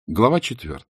Глава 4.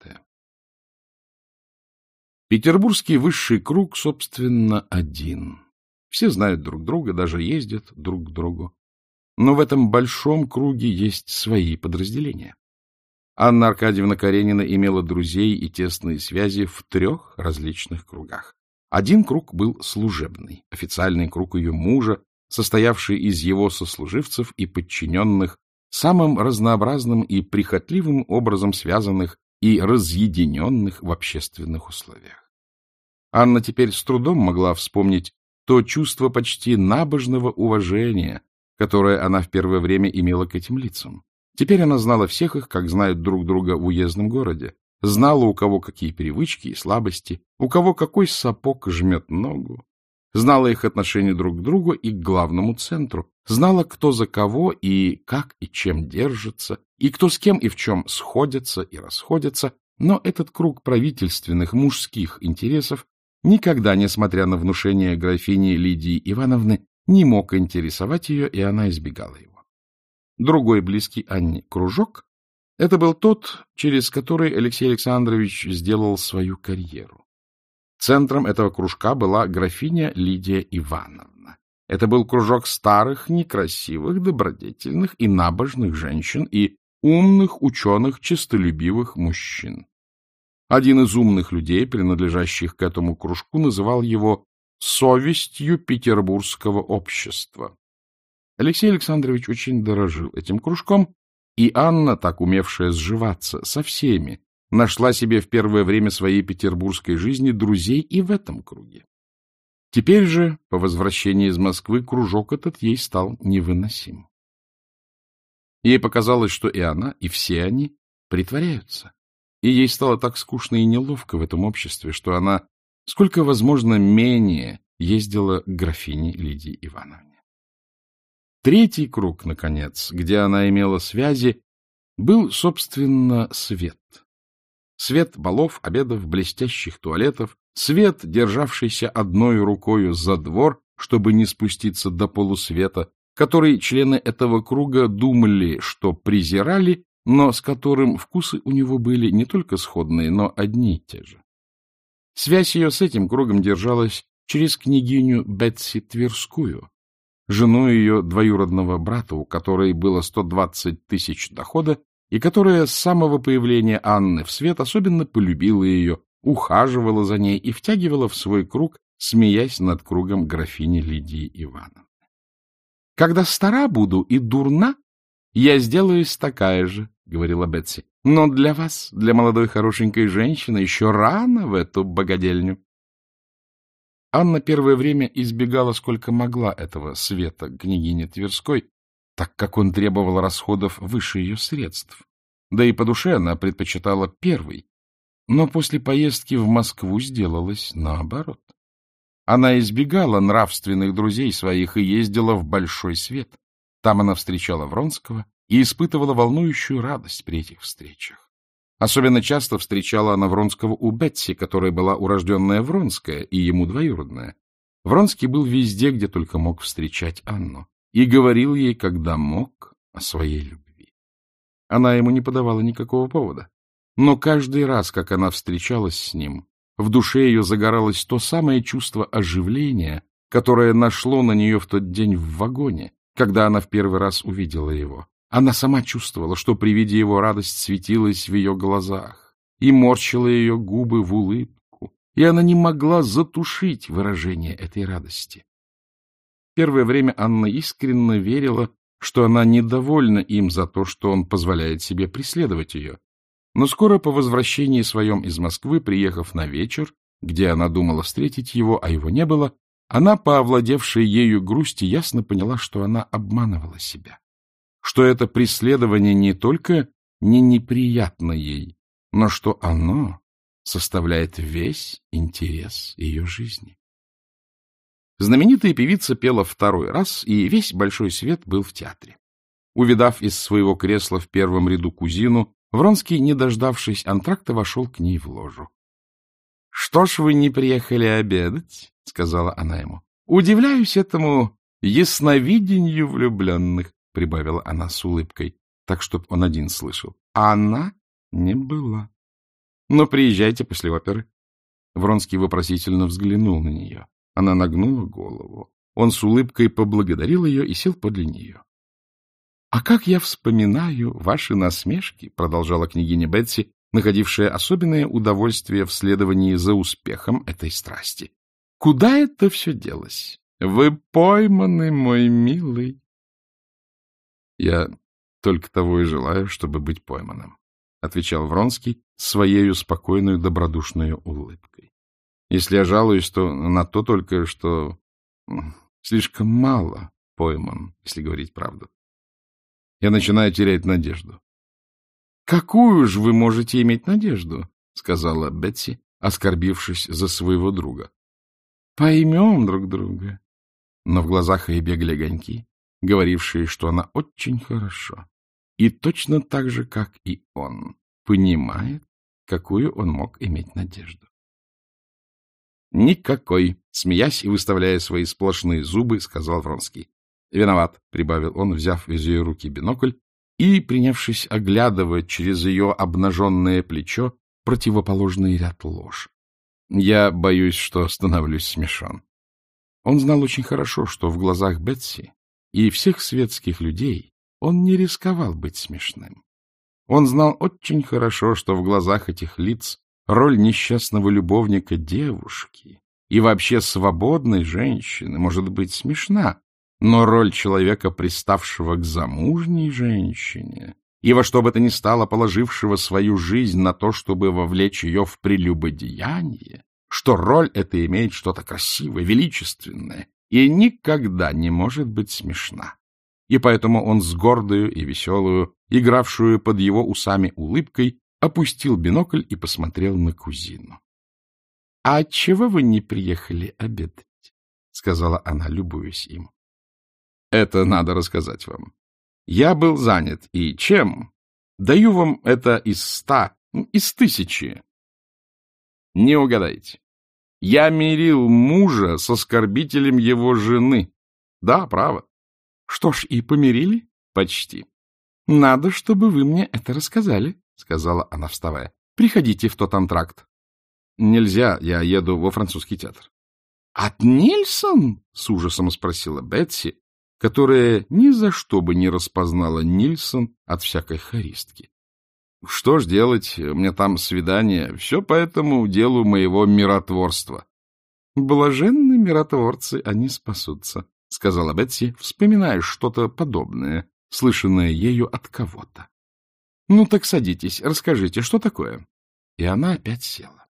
Петербургский высший круг, собственно, один. Все знают друг друга, даже ездят друг к другу. Но в этом большом круге есть свои подразделения. Анна Аркадьевна Каренина имела друзей и тесные связи в 3 различных кругах. Один круг был служебный, официальный круг ее мужа, состоявший из его сослуживцев и подчиненных, самым разнообразным и прихотливым образом связанных и разъединенных в общественных условиях. Анна теперь с трудом могла вспомнить то чувство почти набожного уважения, которое она в первое время имела к этим лицам. Теперь она знала всех их, как знают друг друга в уездном городе, знала, у кого какие привычки и слабости, у кого какой сапог жмет ногу, знала их отношение друг к другу и к главному центру, знала, кто за кого и как и чем держится, и кто с кем и в чем сходятся и расходятся, но этот круг правительственных мужских интересов никогда, несмотря на внушение графини Лидии Ивановны, не мог интересовать ее, и она избегала его. Другой близкий Анне кружок — это был тот, через который Алексей Александрович сделал свою карьеру. Центром этого кружка была графиня Лидия Ивановна. Это был кружок старых, некрасивых, добродетельных и набожных женщин и умных, ученых, честолюбивых мужчин. Один из умных людей, принадлежащих к этому кружку, называл его «совестью петербургского общества». Алексей Александрович очень дорожил этим кружком, и Анна, так умевшая сживаться со всеми, нашла себе в первое время своей петербургской жизни друзей и в этом круге. Теперь же, по возвращении из Москвы, кружок этот ей стал невыносим. Ей показалось, что и она, и все они притворяются, и ей стало так скучно и неловко в этом обществе, что она, сколько возможно, менее ездила к графине Лидии Ивановне. Третий круг, наконец, где она имела связи, был, собственно, свет. Свет балов, обедов, блестящих туалетов, свет, державшийся одной рукою за двор, чтобы не спуститься до полусвета, который члены этого круга думали, что презирали, но с которым вкусы у него были не только сходные, но одни и те же. Связь ее с этим кругом держалась через княгиню Бетси Тверскую, жену ее двоюродного брата, у которой было 120 тысяч дохода, и которая с самого появления Анны в свет особенно полюбила ее, ухаживала за ней и втягивала в свой круг, смеясь над кругом графини Лидии Ивановны. — Когда стара буду и дурна, я сделаюсь такая же, — говорила Бетси. — Но для вас, для молодой хорошенькой женщины, еще рано в эту богадельню. Анна первое время избегала сколько могла этого света княгини Тверской, так как он требовал расходов выше ее средств. Да и по душе она предпочитала первый, но после поездки в Москву сделалось наоборот. Она избегала нравственных друзей своих и ездила в большой свет. Там она встречала Вронского и испытывала волнующую радость при этих встречах. Особенно часто встречала она Вронского у Бетси, которая была урожденная Вронская и ему двоюродная. Вронский был везде, где только мог встречать Анну, и говорил ей, когда мог, о своей любви. Она ему не подавала никакого повода, но каждый раз, как она встречалась с ним, в душе ее загоралось то самое чувство оживления, которое нашло на нее в тот день в вагоне, когда она в первый раз увидела его. Она сама чувствовала, что при виде его радость светилась в ее глазах и морщила ее губы в улыбку, и она не могла затушить выражение этой радости. Первое время Анна искренне верила, что она недовольна им за то, что он позволяет себе преследовать ее. Но скоро по возвращении своем из Москвы, приехав на вечер, где она думала встретить его, а его не было, она, по овладевшей ею грусти, ясно поняла, что она обманывала себя, что это преследование не только не неприятно ей, но что оно составляет весь интерес ее жизни. Знаменитая певица пела второй раз, и весь большой свет был в театре. Увидав из своего кресла в первом ряду кузину, Вронский, не дождавшись антракта, вошел к ней в ложу. — Что ж вы не приехали обедать? — сказала она ему. — Удивляюсь этому ясновидению влюбленных, — прибавила она с улыбкой, так, чтоб он один слышал. — А она Не было. Но приезжайте после оперы. Вронский вопросительно взглянул на нее. Она нагнула голову. Он с улыбкой поблагодарил ее и сел подле нее. — А как я вспоминаю ваши насмешки, — продолжала княгиня Бетси, находившая особенное удовольствие в следовании за успехом этой страсти. — Куда это все делось? Вы пойманы, мой милый. — Я только того и желаю, чтобы быть пойманным, — отвечал Вронский своею спокойную добродушную улыбкой. — Если я жалуюсь, то на то только, что слишком мало пойман, если говорить правду. Я начинаю терять надежду. — Какую же вы можете иметь надежду? — сказала Бетси, оскорбившись за своего друга. — Поймем друг друга. Но в глазах ее бегали огоньки, говорившие, что она очень хорошо, и точно так же, как и он, понимает, какую он мог иметь надежду. — Никакой, — смеясь и выставляя свои сплошные зубы, сказал Вронский. — Виноват, — прибавил он, взяв из ее руки бинокль и, принявшись оглядывать через ее обнаженное плечо противоположный ряд лож. Я боюсь, что становлюсь смешон. Он знал очень хорошо, что в глазах Бетси и всех светских людей он не рисковал быть смешным. Он знал очень хорошо, что в глазах этих лиц роль несчастного любовника девушки и вообще свободной женщины может быть смешна, но роль человека, приставшего к замужней женщине и во что бы то ни стало положившего свою жизнь на то, чтобы вовлечь ее в прелюбодеяние, что роль эта имеет что-то красивое, величественное и никогда не может быть смешна. И поэтому он с гордою и веселую, игравшую под его усами улыбкой, опустил бинокль и посмотрел на кузину. — А отчего вы не приехали обедать? — сказала она, любуясь им. — Это надо рассказать вам. Я был занят. И чем? Даю вам это из 100, из 1000. Не угадаете. Я мирил мужа с оскорбителем его жены. Да, право. Что ж, и помирили? Почти. Надо, чтобы вы мне это рассказали, сказала она, вставая. Приходите в тот антракт. Нельзя, я еду во французский театр. От Нильсон? С ужасом спросила Бетси, которая ни за что бы не распознала Нильсон от всякой хористки. Что ж делать, у меня там свидание, все по этому делу моего миротворства. — Блаженны миротворцы, они спасутся, — сказала Бетси, вспоминая что-то подобное, слышанное ею от кого-то. — Ну так садитесь, расскажите, что такое? И она опять села.